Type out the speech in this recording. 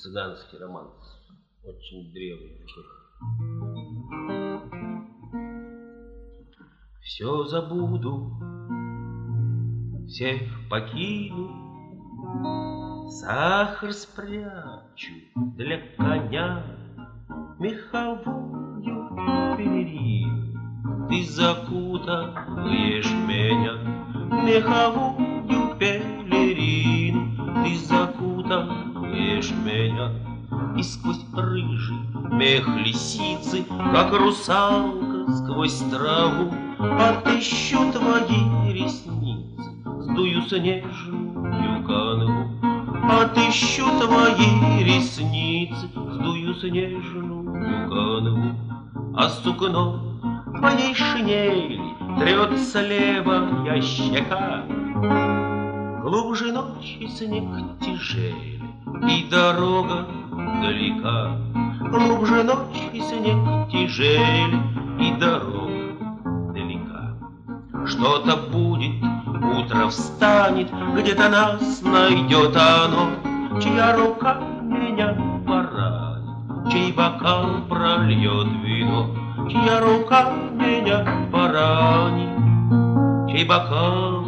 цыганский романс, очень древний. Все забуду, всех покину, сахар спрячу для коня, меховую пелерину. Ты закутаешь меня, меховую пелерину. Ты закутаешь меня, и сквозь рыжий мех лисицы, как русалка сквозь траву, отыщу твои ресницы, сдую снежную канву. Отыщу твои ресницы, сдую снежную канву. А сукно твоей шинели трется левая щека. Глубже ночи снег тяжелее, и дорога далека. Глубже ночи снег тяжелее, и дорога далека. Что-то будет, утро встанет, где-то нас найдет оно, чья рука меня поранит, чей бокал прольет вино, чья рука меня поранит, чей бокал